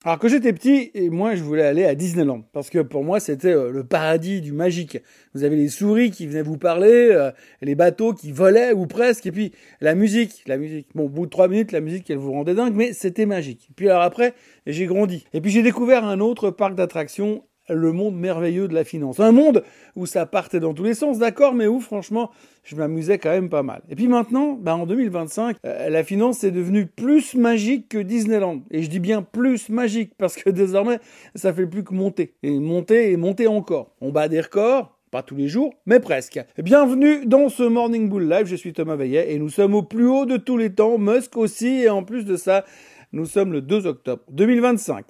Alors que j'étais petit, et moi je voulais aller à Disneyland, parce que pour moi c'était le paradis du magique. Vous avez les souris qui venaient vous parler, les bateaux qui volaient ou presque, et puis la musique. Bon, au bout de 3 minutes, la musique elle vous rendait dingue, mais c'était magique. Puis alors après, j'ai grandi. Et puis j'ai découvert un autre parc d'attractions, le monde merveilleux de la finance. Un monde où ça partait dans tous les sens, d'accord, mais où franchement, je m'amusais quand même pas mal. Et puis maintenant, en 2025, la finance est devenue plus magique que Disneyland. Et je dis bien plus magique, parce que désormais, ça fait plus que monter. Et monter et monter encore. On bat des records, pas tous les jours, mais presque. Bienvenue dans ce Morning Bull Live, je suis Thomas Veillet, et nous sommes au plus haut de tous les temps, Musk aussi, et en plus de ça, nous sommes le 2 octobre 2025.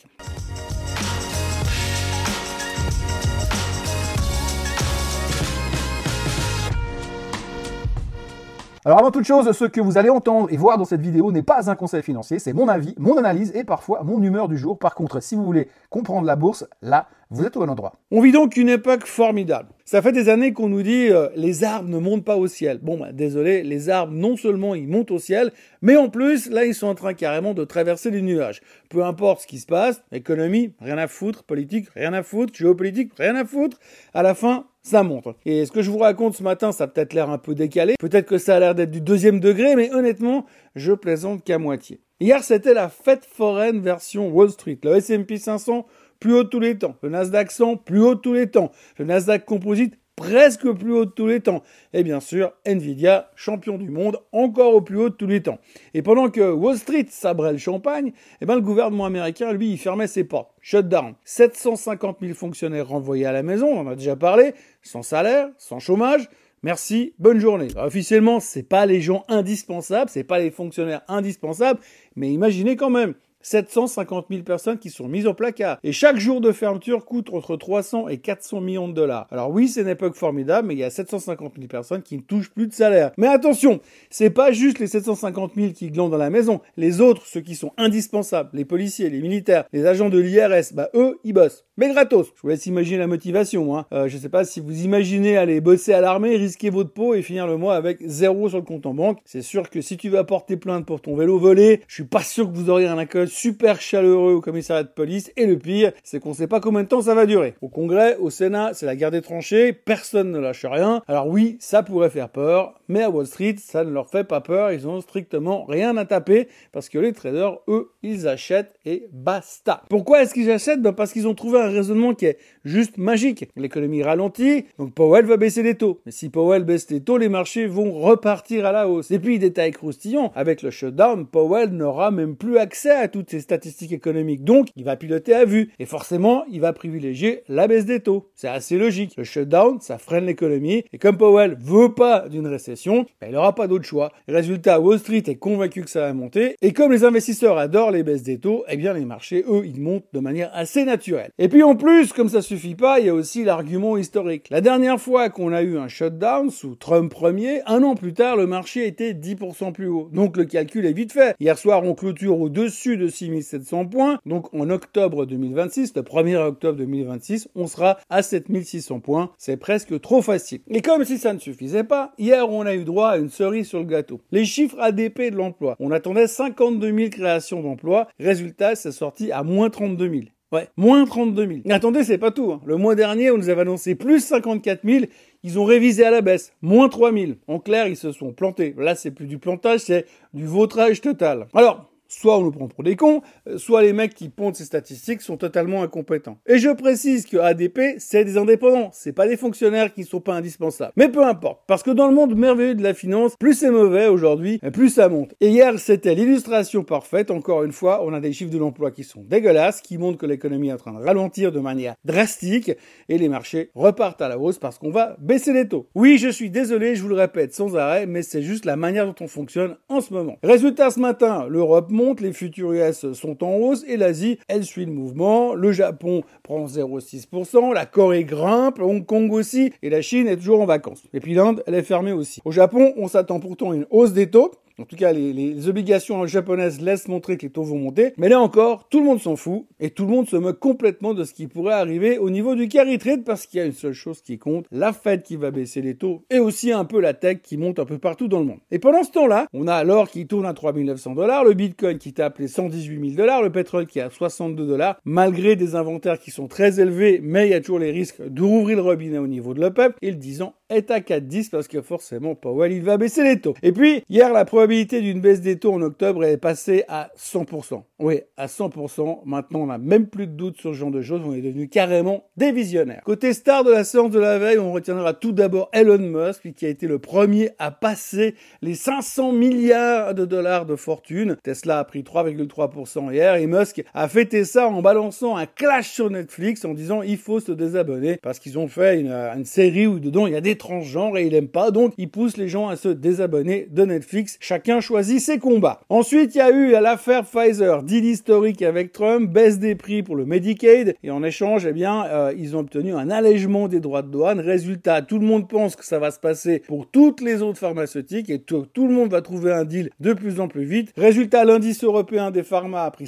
Alors avant toute chose, ce que vous allez entendre et voir dans cette vidéo n'est pas un conseil financier, c'est mon avis, mon analyse et parfois mon humeur du jour. Par contre, si vous voulez comprendre la bourse, là, vous êtes au bon endroit. On vit donc une époque formidable. Ça fait des années qu'on nous dit les arbres ne montent pas au ciel. Bon, désolé, les arbres non seulement ils montent au ciel, mais en plus, là, ils sont en train carrément de traverser les nuages. Peu importe ce qui se passe, économie, rien à foutre, politique, rien à foutre, géopolitique, rien à foutre, à la fin, ça monte. Et ce que je vous raconte ce matin, ça a peut-être l'air un peu décalé, peut-être que ça a l'air d'être du 2e degré, mais honnêtement, je plaisante qu'à moitié. Hier, c'était la fête foraine version Wall Street. Le S&P 500, plus haut de tous les temps. Le Nasdaq 100, plus haut de tous les temps. Le Nasdaq Composite, presque plus haut de tous les temps. Et bien sûr, Nvidia, champion du monde, encore au plus haut de tous les temps. Et pendant que Wall Street sabrait le champagne, le gouvernement américain, lui, il fermait ses portes. Shutdown. 750 000 fonctionnaires renvoyés à la maison, on en a déjà parlé, sans salaire, sans chômage. Merci, bonne journée. Alors, officiellement, c'est pas les gens indispensables, c'est pas les fonctionnaires indispensables, mais imaginez quand même. 750 000 personnes qui sont mises au placard. Et chaque jour de fermeture coûte entre 300 et 400 millions de dollars. Alors oui, c'est une époque formidable, mais il y a 750 000 personnes qui ne touchent plus de salaire. Mais attention, c'est pas juste les 750 000 qui glandent dans la maison. Les autres, ceux qui sont indispensables, les policiers, les militaires, les agents de l'IRS, eux, ils bossent. Mais gratos. Je vous laisse imaginer la motivation. Je sais pas si vous imaginez aller bosser à l'armée, risquer votre peau et finir le mois avec 0 sur le compte en banque. C'est sûr que si tu vas porter plainte pour ton vélo volé, je suis pas sûr que vous auriez un accueil super chaleureux au commissariat de police. Et le pire, c'est qu'on sait pas combien de temps ça va durer. Au Congrès, au Sénat, c'est la guerre des tranchées. Personne ne lâche rien. Alors oui, ça pourrait faire peur. Mais à Wall Street, ça ne leur fait pas peur. Ils ont strictement rien à taper parce que les traders, eux, ils achètent et basta. Pourquoi est-ce qu'ils achètent? Parce qu'ils ont trouvé un raisonnement qui est juste magique. L'économie ralentit, donc Powell va baisser les taux. Mais si Powell baisse les taux, les marchés vont repartir à la hausse. Et puis, détail croustillant, avec le shutdown, Powell n'aura même plus accès à toutes ces statistiques économiques. Donc, il va piloter à vue. Et forcément, il va privilégier la baisse des taux. C'est assez logique. Le shutdown, ça freine l'économie. Et comme Powell veut pas d'une récession, il n'aura pas d'autre choix. Résultat, Wall Street est convaincu que ça va monter. Et comme les investisseurs adorent les baisses des taux, les marchés, eux, ils montent de manière assez naturelle. Et puis en plus, comme ça suffit pas, il y a aussi l'argument historique. La dernière fois qu'on a eu un shutdown sous Trump premier, 1 an plus tard, le marché était 10% plus haut. Donc le calcul est vite fait. Hier soir, on clôture au-dessus de 6700 points. Donc en octobre 2026, le 1er octobre 2026, on sera à 7600 points. C'est presque trop facile. Et comme si ça ne suffisait pas, hier, on a eu droit à une cerise sur le gâteau. Les chiffres ADP de l'emploi. On attendait 52 000 créations d'emplois. Résultat, c'est sorti à moins 32 000. Ouais, moins 32 000. Mais attendez, c'est pas tout. Le mois dernier, on nous avait annoncé plus 54 000. Ils ont révisé à la baisse. Moins 3 000. En clair, ils se sont plantés. Là, c'est plus du plantage, c'est du vautrage total. Alors, soit on nous prend pour des cons, soit les mecs qui pondent ces statistiques sont totalement incompétents. Et je précise que ADP, c'est des indépendants, c'est pas des fonctionnaires qui sont pas indispensables. Mais peu importe, parce que dans le monde merveilleux de la finance, plus c'est mauvais aujourd'hui, plus ça monte. Et hier, c'était l'illustration parfaite. Encore une fois, on a des chiffres de l'emploi qui sont dégueulasses, qui montrent que l'économie est en train de ralentir de manière drastique, et les marchés repartent à la hausse parce qu'on va baisser les taux. Oui, je suis désolé, je vous le répète sans arrêt, mais c'est juste la manière dont on fonctionne en ce moment. Résultat ce matin, l'Europe monte, les futurs US sont en hausse et l'Asie, elle suit le mouvement. Le Japon prend 0,6%, la Corée grimpe, Hong Kong aussi et la Chine est toujours en vacances. Et puis l'Inde, elle est fermée aussi. Au Japon, on s'attend pourtant à une hausse des taux. En tout cas, les obligations japonaises laissent montrer que les taux vont monter. Mais là encore, tout le monde s'en fout et tout le monde se moque complètement de ce qui pourrait arriver au niveau du carry trade parce qu'il y a une seule chose qui compte, la Fed qui va baisser les taux et aussi un peu la tech qui monte un peu partout dans le monde. Et pendant ce temps-là, on a l'or qui tourne à $3 900, le Bitcoin qui tape les $118 000, le pétrole qui est à $62, malgré des inventaires qui sont très élevés, mais il y a toujours les risques de rouvrir le robinet au niveau de l'OPEP et le 10 ans est à 4,10 parce que forcément Powell il va baisser les taux. Et puis hier la probabilité d'une baisse des taux en octobre est passée à 100%. Oui, à 100%. Maintenant on n'a même plus de doute sur ce genre de choses, on est devenu carrément des visionnaires. Côté star de la séance de la veille, on retiendra tout d'abord Elon Musk qui a été le premier à passer les 500 milliards de dollars de fortune. Tesla a pris 3,3% hier et Musk a fêté ça en balançant un clash sur Netflix en disant il faut se désabonner parce qu'ils ont fait une série où dedans il y a des transgenres et il aime pas, donc il pousse les gens à se désabonner de Netflix. Chacun choisit ses combats. Ensuite, il y a eu l'affaire Pfizer, deal historique avec Trump, baisse des prix pour le Medicaid et en échange, ils ont obtenu un allègement des droits de douane. Résultat, tout le monde pense que ça va se passer pour toutes les autres pharmaceutiques et tout le monde va trouver un deal de plus en plus vite. Résultat, l'indice européen des pharma a pris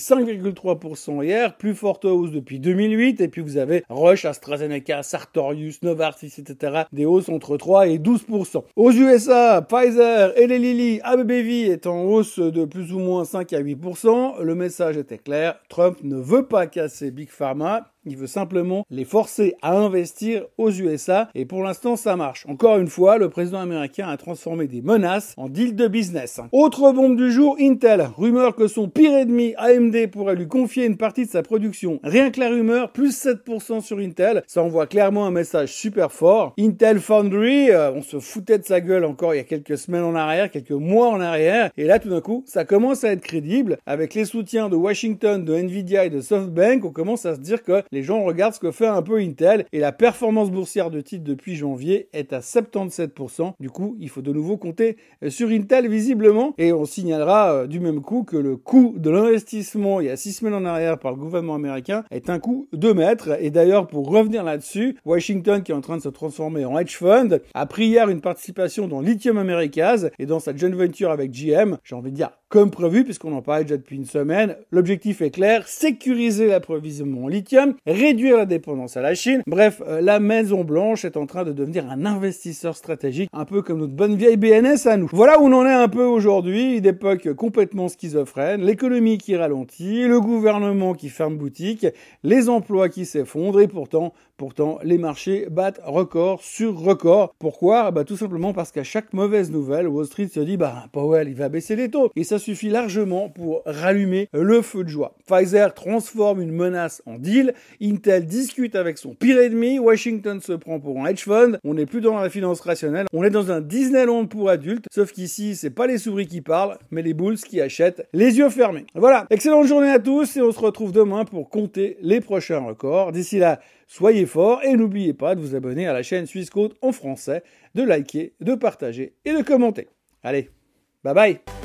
5,3% hier, plus forte hausse depuis 2008 et puis vous avez Roche, AstraZeneca, Sartorius, Novartis, etc. des hausses entre 3 et 12%. Aux USA, Pfizer et les Lilly, AbbVie est en hausse de plus ou moins 5 à 8%. Le message était clair, Trump ne veut pas casser Big Pharma. Il veut simplement les forcer à investir aux USA et pour l'instant ça marche. Encore une fois, le président américain a transformé des menaces en deal de business. Autre bombe du jour, Intel. Rumeur que son pire ennemi AMD pourrait lui confier une partie de sa production. Rien que la rumeur, plus 7% sur Intel, ça envoie clairement un message super fort. Intel Foundry, on se foutait de sa gueule encore il y a quelques semaines en arrière, quelques mois en arrière, et là tout d'un coup, ça commence à être crédible. Avec les soutiens de Washington, de Nvidia et de SoftBank, on commence à se dire que les gens regardent ce que fait un peu Intel et la performance boursière de titre depuis janvier est à 77%. Du coup, il faut de nouveau compter sur Intel visiblement et on signalera du même coup que le coût de l'investissement il y a 6 semaines en arrière par le gouvernement américain est un coût de maître. Et d'ailleurs, pour revenir là-dessus, Washington qui est en train de se transformer en hedge fund a pris hier une participation dans Lithium Americas et dans sa joint venture avec GM, j'ai envie de dire comme prévu puisqu'on en parlait déjà depuis une semaine. L'objectif est clair, sécuriser l'approvisionnement en lithium, réduire la dépendance à la Chine. Bref, la Maison Blanche est en train de devenir un investisseur stratégique, un peu comme notre bonne vieille BNS à nous. Voilà où on en est un peu aujourd'hui, une époque complètement schizophrène, l'économie qui ralentit, le gouvernement qui ferme boutique, les emplois qui s'effondrent et pourtant, les marchés battent record sur record. Pourquoi ? Tout simplement parce qu'à chaque mauvaise nouvelle, Wall Street se dit, Powell, il va baisser les taux. Et ça suffit largement pour rallumer le feu de joie. Pfizer transforme une menace en deal. Intel discute avec son pire ennemi. Washington se prend pour un hedge fund. On n'est plus dans la finance rationnelle. On est dans un Disneyland pour adultes. Sauf qu'ici, c'est pas les souris qui parlent, mais les bulls qui achètent les yeux fermés. Voilà. Excellente journée à tous et on se retrouve demain pour compter les prochains records. D'ici là, soyez forts et n'oubliez pas de vous abonner à la chaîne Suisse Côte en français, de liker, de partager et de commenter. Allez, bye bye!